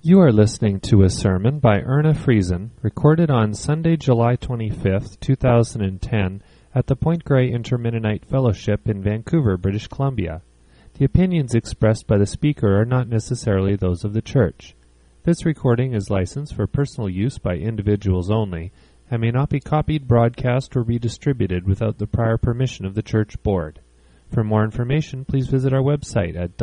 You are listening to a sermon by Erna Friesen, recorded on Sunday, July 25th, 2010, at the Point Grey Inter-Mennonite Fellowship in Vancouver, British Columbia. The opinions expressed by the speaker are not necessarily those of the church. This recording is licensed for personal use by individuals only, and may not be copied, broadcast, or redistributed without the prior permission of the church board. For more information, please visit our website at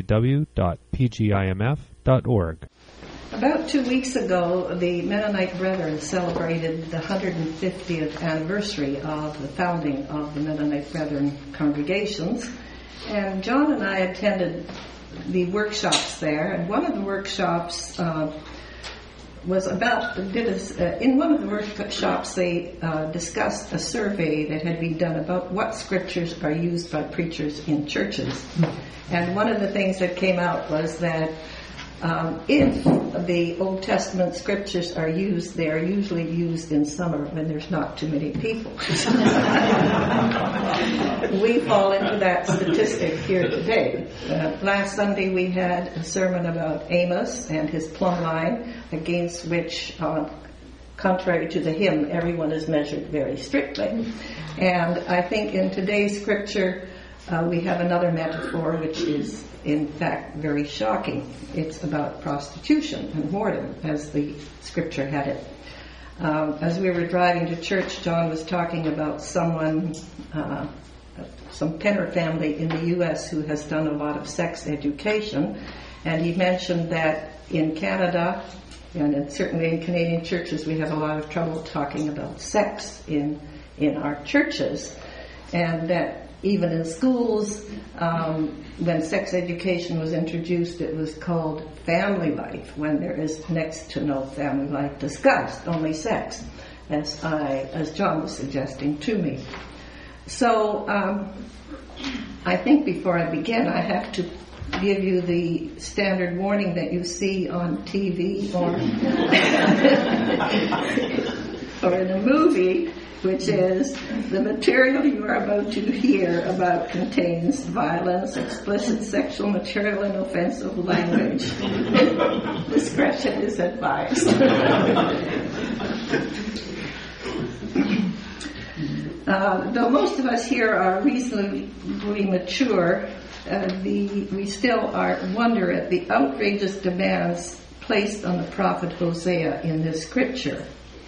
www.pgimf.org. About 2 weeks ago, the Mennonite Brethren celebrated the 150th anniversary of the founding of the Mennonite Brethren congregations. And John and I attended the workshops there. And one of the workshops was about, in one of the workshops they discussed a survey that had been done about what scriptures are used by preachers in churches. And one of the things that came out was that if the Old Testament scriptures are used, they are usually used in summer when there's not too many people. We fall into that statistic here today. Last Sunday we had a sermon about Amos and his plumb line, against which, contrary to the hymn, everyone is measured very strictly. And I think in today's scripture we have another metaphor which is in fact very shocking. It's about prostitution and whoredom, as the scripture had it. As we were driving to church, John was talking about someone, some Penner family in the U.S. who has done a lot of sex education, and he mentioned that in Canada, and certainly in Canadian churches, we have a lot of trouble talking about sex in our churches, and that even in schools, when sex education was introduced, it was called family life, when there is next to no family life discussed, only sex, as John was suggesting to me. So I think before I begin, I have to give you the standard warning that you see on TV or in a movie, which is the material you are about to hear about contains violence, explicit sexual material, and offensive language. Discretion is advised. Though most of us here are reasonably mature, we still wonder at the outrageous demands placed on the prophet Hosea in this scripture.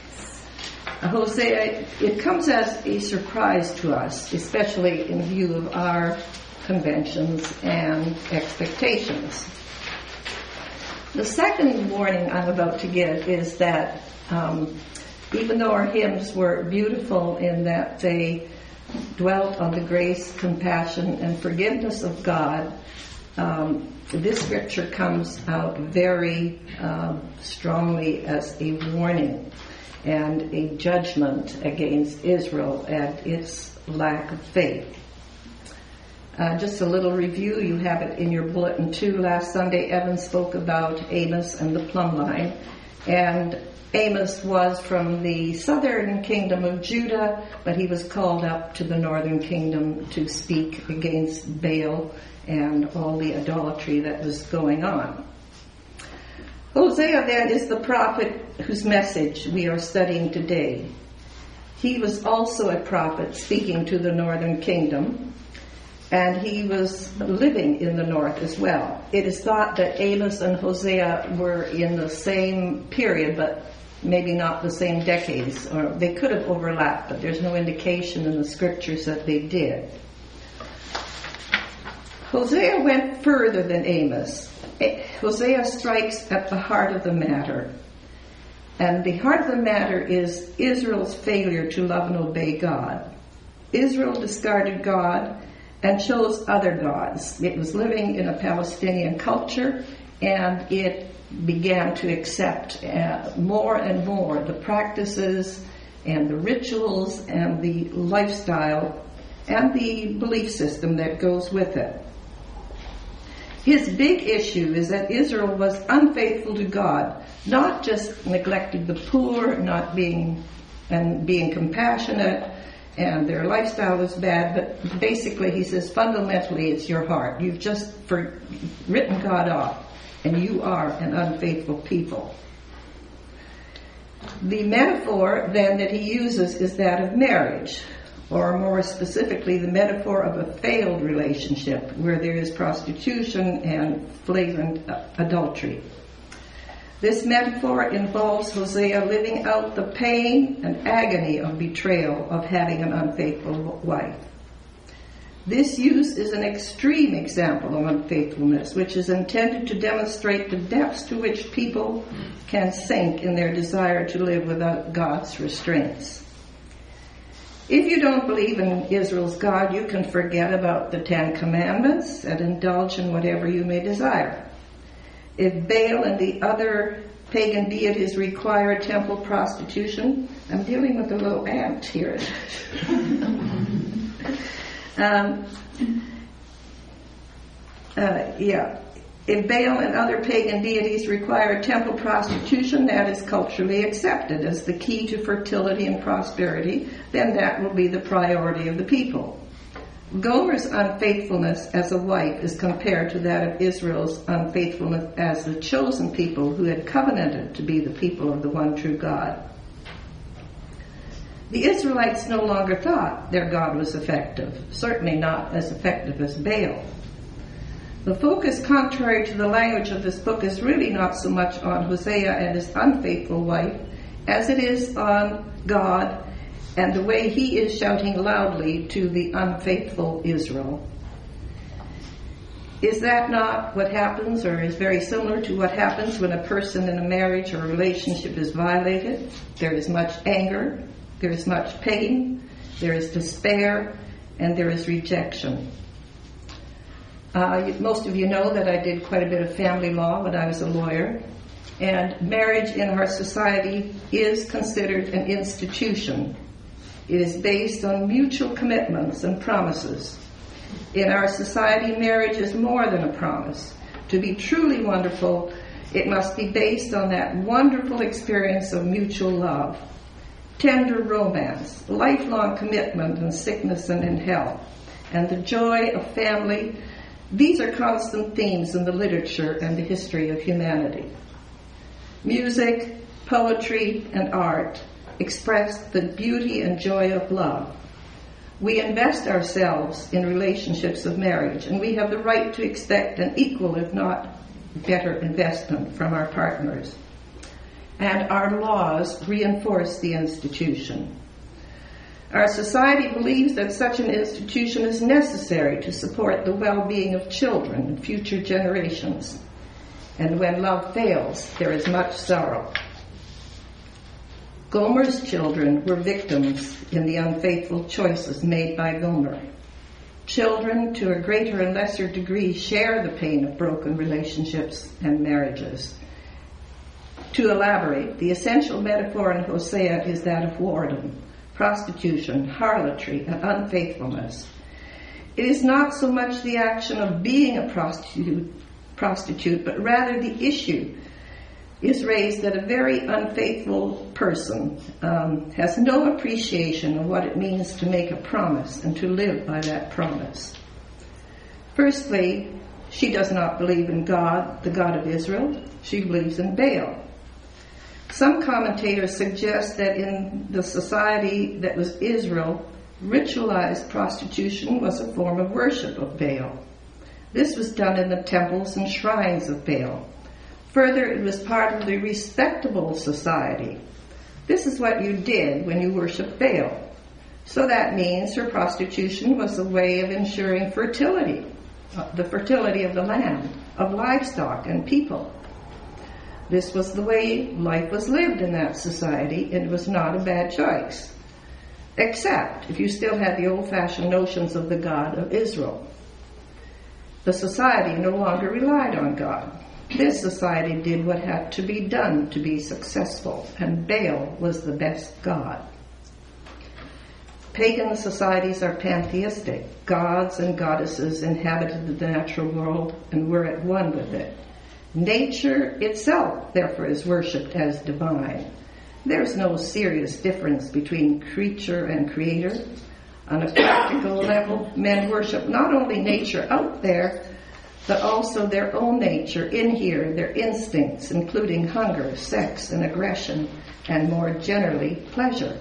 Hosea, it comes as a surprise to us, especially in view of our conventions and expectations. The second warning I'm about to give is that even though our hymns were beautiful in that they dwelt on the grace, compassion, and forgiveness of God, this scripture comes out very strongly as a warning and a judgment against Israel and its lack of faith. Just a little review, you have it in your bulletin too. Last Sunday, Evan spoke about Amos and the plumb line. And Amos was from the southern kingdom of Judah, but he was called up to the northern kingdom to speak against Baal and all the idolatry that was going on. Hosea then is the prophet whose message we are studying today. He was also a prophet speaking to the northern kingdom, and he was living in the north as well. It is thought that Amos and Hosea were in the same period, but maybe not the same decades, or they could have overlapped, but there's no indication in the scriptures that they did. Hosea went further than Amos. Hosea strikes at the heart of the matter. And the heart of the matter is Israel's failure to love and obey God. Israel discarded God and chose other gods. It was living in a Palestinian culture, and it began to accept more and more the practices and the rituals and the lifestyle and the belief system that goes with it. His big issue is that Israel was unfaithful to God, not just neglecting the poor, not being compassionate, and their lifestyle was bad, but basically he says fundamentally it's your heart. You've just written God off. and you are an unfaithful people. The metaphor, then, that he uses is that of marriage, or more specifically, the metaphor of a failed relationship where there is prostitution and flagrant adultery. This metaphor involves Hosea living out the pain and agony of betrayal of having an unfaithful wife. This use is an extreme example of unfaithfulness, which is intended to demonstrate the depths to which people can sink in their desire to live without God's restraints. If you don't believe in Israel's God, you can forget about the 10 Commandments and indulge in whatever you may desire. If Baal and the other pagan deities require temple prostitution, I'm dealing with a little ant here. If Baal and other pagan deities require temple prostitution, that is culturally accepted as the key to fertility and prosperity, then that will be the priority of the people. Gomer's unfaithfulness as a wife is compared to that of Israel's unfaithfulness as the chosen people who had covenanted to be the people of the one true God. The Israelites no longer thought their God was effective, certainly not as effective as Baal. The focus, contrary to the language of this book, is really not so much on Hosea and his unfaithful wife as it is on God and the way he is shouting loudly to the unfaithful Israel. Is that not what happens, or is very similar to what happens when a person in a marriage or relationship is violated? There is much anger, there is much pain, there is despair, and there is rejection. Most of you know that I did quite a bit of family law when I was a lawyer, and marriage in our society is considered an institution. It is based on mutual commitments and promises. In our society, marriage is more than a promise. To be truly wonderful, it must be based on that wonderful experience of mutual love, tender romance, lifelong commitment in sickness and in health, and the joy of family. These are constant themes in the literature and the history of humanity. Music, poetry, and art express the beauty and joy of love. We invest ourselves in relationships of marriage, and we have the right to expect an equal, if not better, investment from our partners. And our laws reinforce the institution. Our society believes that such an institution is necessary to support the well-being of children and future generations. And when love fails, there is much sorrow. Gomer's children were victims in the unfaithful choices made by Gomer. Children, to a greater and lesser degree, share the pain of broken relationships and marriages. To elaborate, the essential metaphor in Hosea is that of whoredom, prostitution, harlotry, and unfaithfulness. It is not so much the action of being a prostitute, but rather the issue is raised that a very unfaithful person has no appreciation of what it means to make a promise and to live by that promise. Firstly, she does not believe in God, the God of Israel. She believes in Baal. Some commentators suggest that in the society that was Israel, ritualized prostitution was a form of worship of Baal. This was done in the temples and shrines of Baal. Further, it was part of the respectable society. This is what you did when you worshiped Baal. So that means her prostitution was a way of ensuring fertility, the fertility of the land, of livestock and people. This was the way life was lived in that society, and it was not a bad choice, except if you still had the old-fashioned notions of the God of Israel. The society no longer relied on God. This society did what had to be done to be successful, and Baal was the best god. Pagan societies are pantheistic. Gods and goddesses inhabited the natural world and were at one with it. Nature itself, therefore, is worshipped as divine. There's no serious difference between creature and creator. On a practical level, men worship not only nature out there, but also their own nature in here, their instincts, including hunger, sex, and aggression, and more generally, pleasure.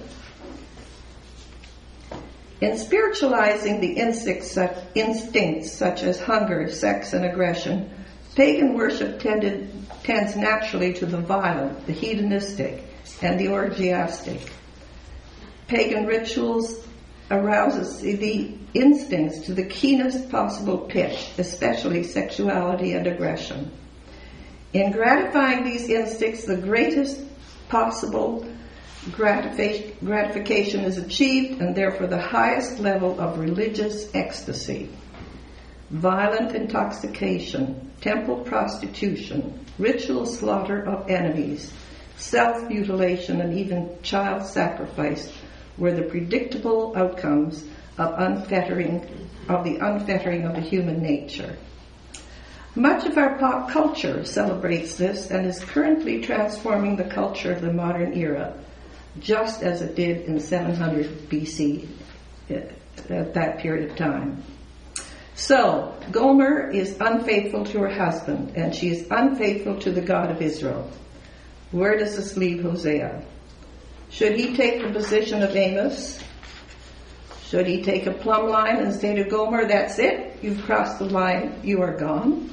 In spiritualizing the instincts such as hunger, sex, and aggression, pagan worship tends naturally to the violent, the hedonistic, and the orgiastic. Pagan rituals arouses the instincts to the keenest possible pitch, especially sexuality and aggression. In gratifying these instincts, the greatest possible gratification is achieved, and therefore the highest level of religious ecstasy. Violent intoxication, temple prostitution, ritual slaughter of enemies, self-mutilation, and even child sacrifice were the predictable outcomes of the unfettering of the human nature. Much of our pop culture celebrates this and is currently transforming the culture of the modern era, just as it did in 700 BC at that period of time. So, Gomer is unfaithful to her husband, and she is unfaithful to the God of Israel. Where does this leave Hosea? Should he take the position of Amos? Should he take a plumb line and say to Gomer, that's it, you've crossed the line, you are gone?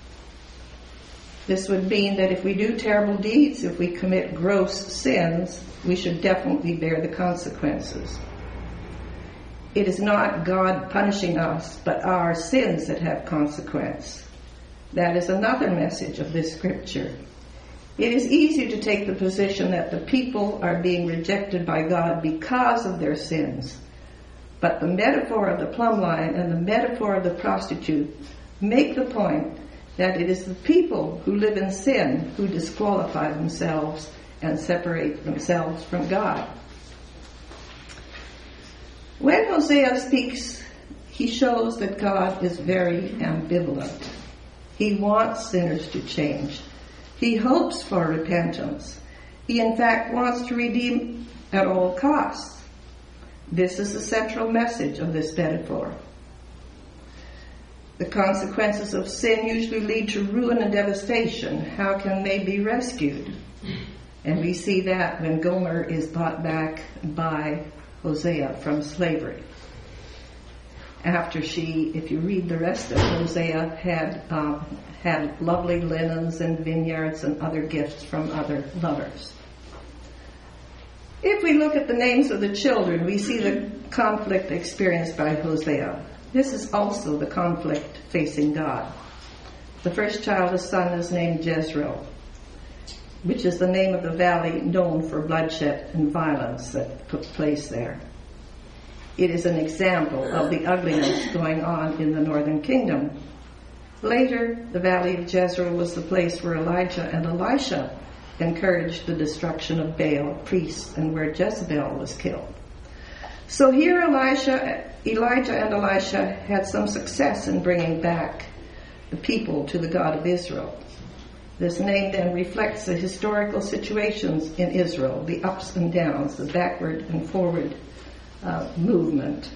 This would mean that if we do terrible deeds, if we commit gross sins, we should definitely bear the consequences. It is not God punishing us, but our sins that have consequence. That is another message of this scripture. It is easy to take the position that the people are being rejected by God because of their sins. But the metaphor of the plumb line and the metaphor of the prostitute make the point that it is the people who live in sin who disqualify themselves and separate themselves from God. When Hosea speaks, he shows that God is very ambivalent. He wants sinners to change. He hopes for repentance. He, in fact, wants to redeem at all costs. This is the central message of this metaphor. The consequences of sin usually lead to ruin and devastation. How can they be rescued? And we see that when Gomer is bought back by Hosea from slavery. After she, if you read the rest of Hosea, had lovely linens and vineyards and other gifts from other lovers. If we look at the names of the children, we see the conflict experienced by Hosea. This is also the conflict facing God. The first child, a son, is named Jezreel, which is the name of the valley known for bloodshed and violence that took place there. It is an example of the ugliness going on in the northern kingdom. Later, the valley of Jezreel was the place where Elijah and Elisha encouraged the destruction of Baal priests and where Jezebel was killed. So here Elijah and Elisha had some success in bringing back the people to the God of Israel. This name then reflects the historical situations in Israel, the ups and downs, the backward and forward movement.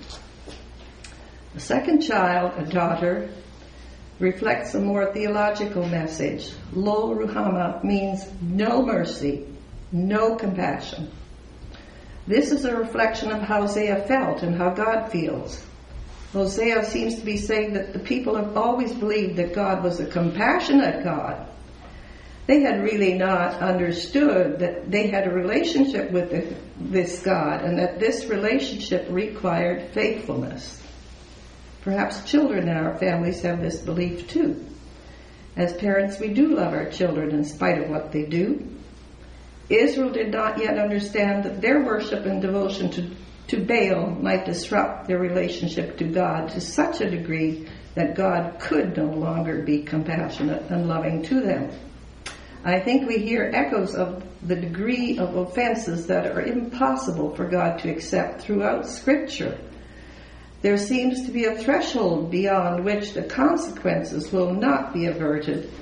The second child, a daughter, reflects a more theological message. Lo Ruhama means no mercy, no compassion. This is a reflection of how Hosea felt and how God feels. Hosea seems to be saying that the people have always believed that God was a compassionate God. They had really not understood that they had a relationship with this God and that this relationship required faithfulness. Perhaps children in our families have this belief too. As parents, we do love our children in spite of what they do. Israel did not yet understand that their worship and devotion to Baal might disrupt their relationship to God to such a degree that God could no longer be compassionate and loving to them. I think we hear echoes of the degree of offenses that are impossible for God to accept throughout Scripture. There seems to be a threshold beyond which the consequences will not be averted,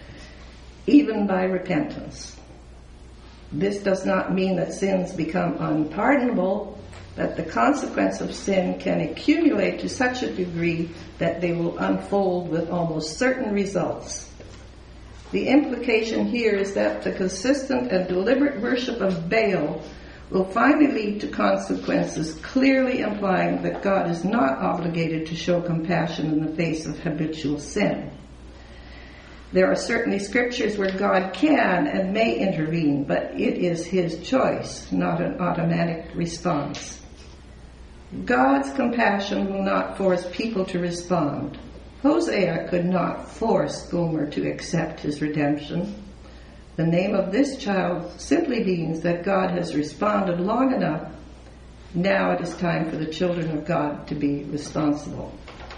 even by repentance. This does not mean that sins become unpardonable, that the consequence of sin can accumulate to such a degree that they will unfold with almost certain results. The implication here is that the consistent and deliberate worship of Baal will finally lead to consequences clearly implying that God is not obligated to show compassion in the face of habitual sin. There are certainly scriptures where God can and may intervene, but it is his choice, not an automatic response. God's compassion will not force people to respond. Hosea could not force Gomer to accept his redemption. The name of this child simply means that God has responded long enough. Now it is time for the children of God to be responsible.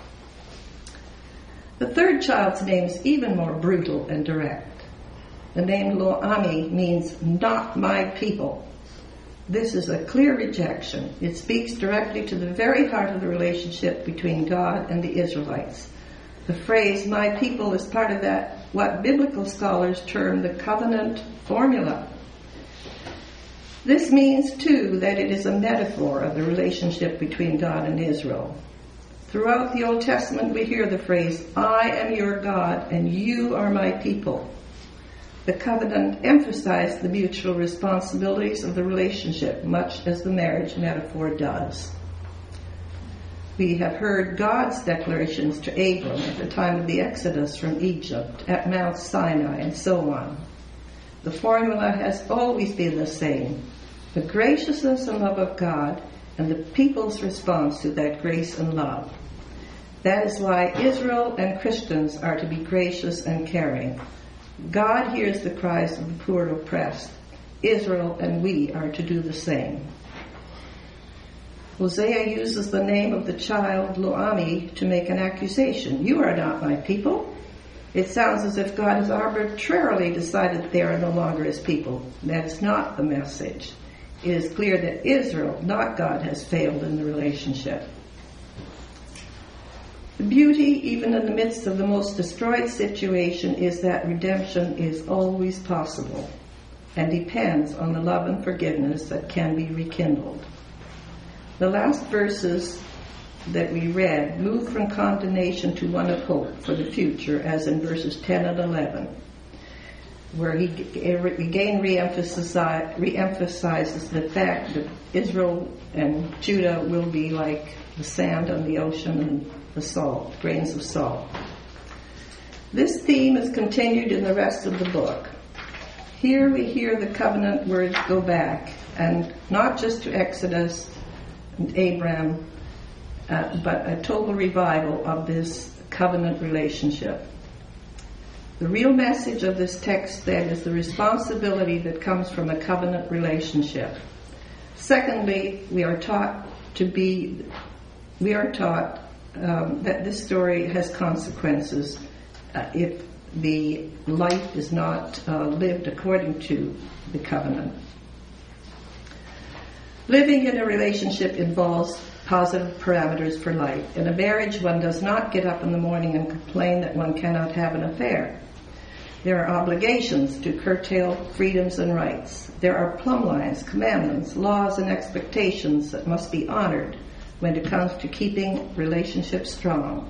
The third child's name is even more brutal and direct. The name Lo-Ami means not my people. This is a clear rejection. It speaks directly to the very heart of the relationship between God and the Israelites. The phrase, my people, is part of that, what biblical scholars term the covenant formula. This means, too, that it is a metaphor of the relationship between God and Israel. Throughout the Old Testament, we hear the phrase, I am your God and you are my people. The covenant emphasized the mutual responsibilities of the relationship, much as the marriage metaphor does. We have heard God's declarations to Abram at the time of the Exodus from Egypt, at Mount Sinai, and so on. The formula has always been the same: the graciousness and love of God and the people's response to that grace and love. That is why Israel and Christians are to be gracious and caring. God hears the cries of the poor and oppressed. Israel and we are to do the same. Hosea uses the name of the child Lo-Ami to make an accusation. You are not my people. It sounds as if God has arbitrarily decided they are no longer his people. That is not the message. It is clear that Israel, not God, has failed in the relationship. The beauty, even in the midst of the most destroyed situation, is that redemption is always possible and depends on the love and forgiveness that can be rekindled. The last verses that we read move from condemnation to one of hope for the future, as in verses 10 and 11, where he again reemphasizes the fact that Israel and Judah will be like the sand on the ocean and the salt, grains of salt. This theme is continued in the rest of the book. Here we hear the covenant words go back, and not just to Exodus and Abraham, but a total revival of this covenant relationship. The real message of this text, then, is the responsibility that comes from a covenant relationship. Secondly, we are taught that this story has consequences if the life is not lived according to the covenant. Living in a relationship involves positive parameters for life. In a marriage, one does not get up in the morning and complain that one cannot have an affair. There are obligations to curtail freedoms and rights. There are plumb lines, commandments, laws, and expectations that must be honored when it comes to keeping relationships strong.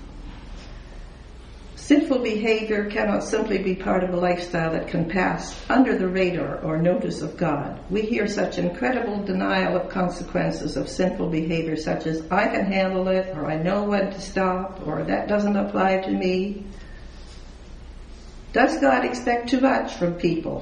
Sinful behavior cannot simply be part of a lifestyle that can pass under the radar or notice of God. We hear such incredible denial of consequences of sinful behavior, such as, I can handle it, or I know when to stop, or that doesn't apply to me. Does God expect too much from people?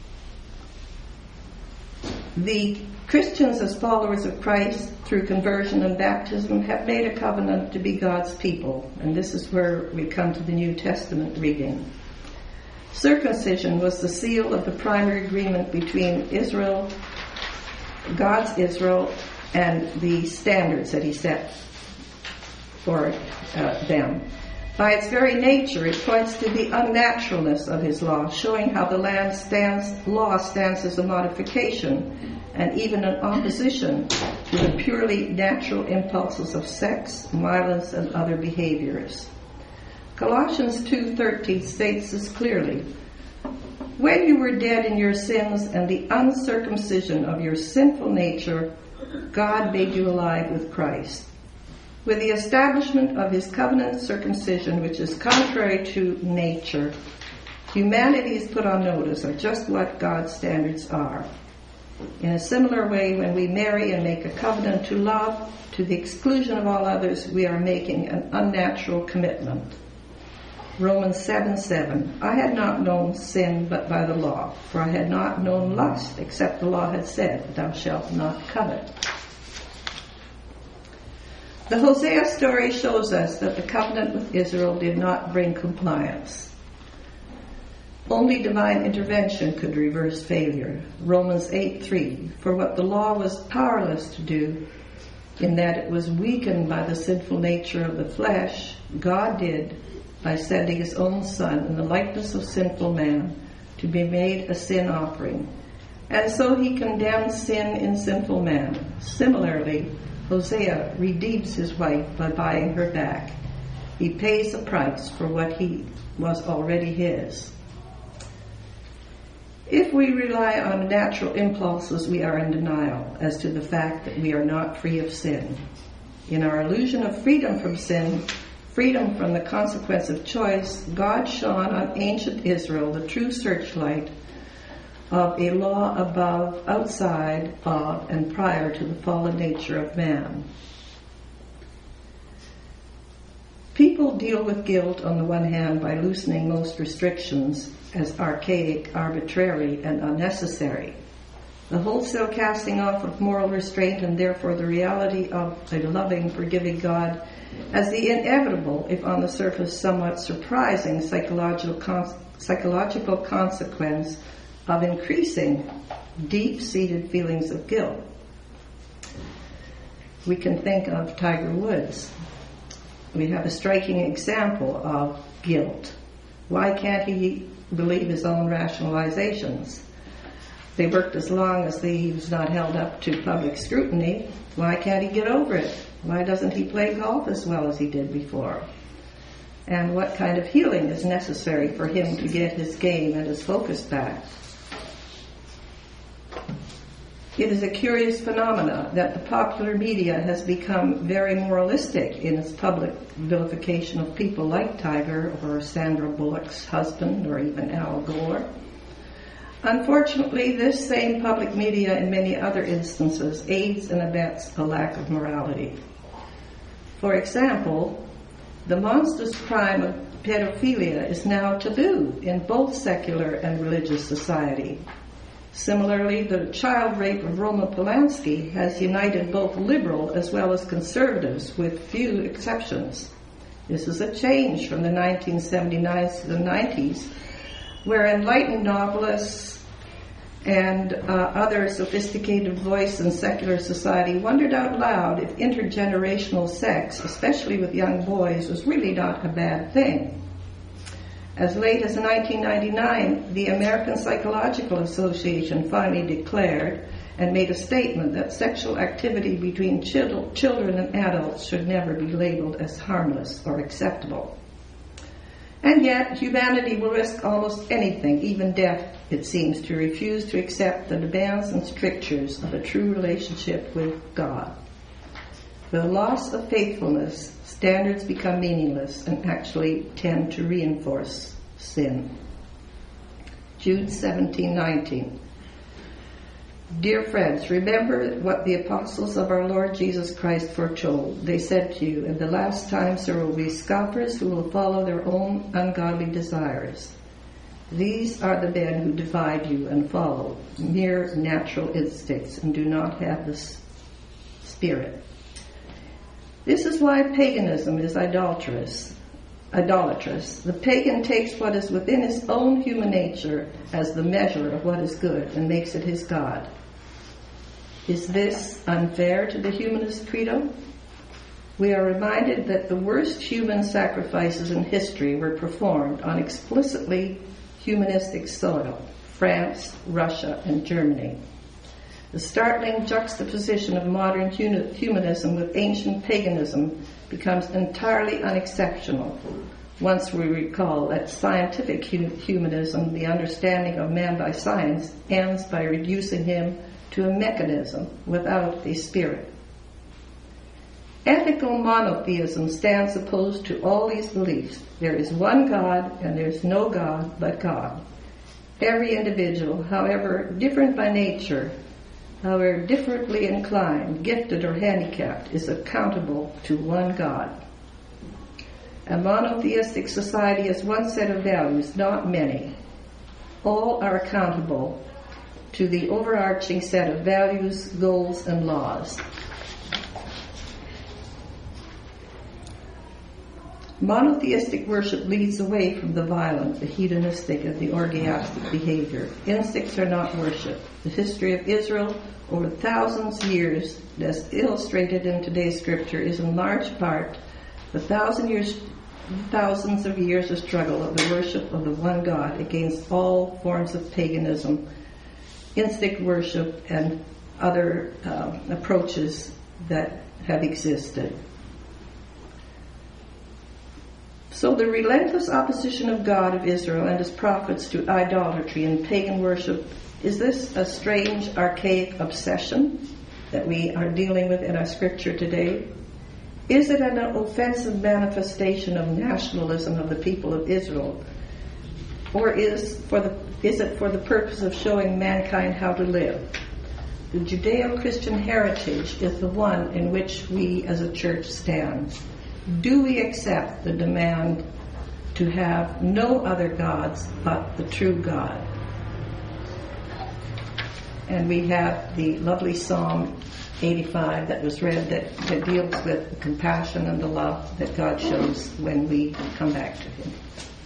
The Christians, as followers of Christ, through conversion and baptism, have made a covenant to be God's people. And this is where we come to the New Testament reading. Circumcision was the seal of the primary agreement between Israel, God's Israel, and the standards that he set for them. By its very nature, it points to the unnaturalness of his law, showing how the law stands as a modification and even an opposition to the purely natural impulses of sex, violence, and other behaviors. Colossians 2:13 states this clearly. When you were dead in your sins and the uncircumcision of your sinful nature, God made you alive with Christ. With the establishment of his covenant circumcision, which is contrary to nature, humanity is put on notice of just what God's standards are. In a similar way, when we marry and make a covenant to love, to the exclusion of all others, we are making an unnatural commitment. Romans 7:7, I had not known sin but by the law, for I had not known lust, except the law had said, thou shalt not covet. The Hosea story shows us that the covenant with Israel did not bring compliance. Only divine intervention could reverse failure. Romans 8:3, for what the law was powerless to do, in that it was weakened by the sinful nature of the flesh, God did by sending his own Son in the likeness of sinful man to be made a sin offering. And so he condemns sin in sinful man. Similarly, Hosea redeems his wife by buying her back. He pays a price for what he was already his. If we rely on natural impulses, we are in denial as to the fact that we are not free of sin. In our illusion of freedom from sin, freedom from the consequence of choice, God shone on ancient Israel the true searchlight of a law above, outside of, and prior to the fallen nature of man. People deal with guilt on the one hand by loosening most restrictions as archaic, arbitrary, and unnecessary. The wholesale casting off of moral restraint and therefore the reality of a loving, forgiving God as the inevitable, if on the surface somewhat surprising, psychological consequence of increasing deep-seated feelings of guilt. We can think of Tiger Woods. We have a striking example of guilt. Why can't he believe his own rationalizations? They worked as long as he was not held up to public scrutiny. Why can't he get over it? Why doesn't he play golf as well as he did before? And what kind of healing is necessary for him to get his game and his focus back? It is a curious phenomenon that the popular media has become very moralistic in its public vilification of people like Tiger or Sandra Bullock's husband or even Al Gore. Unfortunately, this same public media in many other instances aids and abets a lack of morality. For example, the monstrous crime of pedophilia is now taboo in both secular and religious society. Similarly, the child rape of Roman Polanski has united both liberal as well as conservatives, with few exceptions. This is a change from the 1979s to the 90s, where enlightened novelists and other sophisticated voice in secular society wondered out loud if intergenerational sex, especially with young boys, was really not a bad thing. As late as 1999, the American Psychological Association finally declared and made a statement that sexual activity between children and adults should never be labeled as harmless or acceptable. And yet, humanity will risk almost anything, even death, it seems, to refuse to accept the demands and strictures of a true relationship with God. With the loss of faithfulness, standards become meaningless and actually tend to reinforce sin. Jude 17:19. Dear friends, remember what the apostles of our Lord Jesus Christ foretold. They said to you, in the last times there will be scoffers who will follow their own ungodly desires. These are the men who divide you and follow mere natural instincts and do not have the Spirit. This is why paganism is idolatrous. The pagan takes what is within his own human nature as the measure of what is good and makes it his God. Is this unfair to the humanist credo? We are reminded that the worst human sacrifices in history were performed on explicitly humanistic soil: France, Russia, and Germany. The startling juxtaposition of modern humanism with ancient paganism becomes entirely unexceptional once we recall that scientific humanism, the understanding of man by science, ends by reducing him to a mechanism without a spirit. Ethical monotheism stands opposed to all these beliefs. There is one God, and there is no God but God. Every individual, however different by nature, however differently inclined, gifted or handicapped, is accountable to one God. A monotheistic society has one set of values, not many. All are accountable to the overarching set of values, goals, and laws. Monotheistic worship leads away from the violent, the hedonistic, and the orgiastic behavior. Instincts are not worship. The history of Israel over thousands of years, as illustrated in today's scripture, is in large part the thousands of years of struggle of the worship of the one God against all forms of paganism, instinct worship, and other approaches that have existed. So the relentless opposition of God of Israel and his prophets to idolatry and pagan worship, is this a strange, archaic obsession that we are dealing with in our scripture today? Is it an offensive manifestation of nationalism of the people of Israel? Or is it for the purpose of showing mankind how to live? The Judeo-Christian heritage is the one in which we as a church stand. Do we accept the demand to have no other gods but the true God? And we have the lovely Psalm 85 that was read that deals with the compassion and the love that God shows when we come back to him.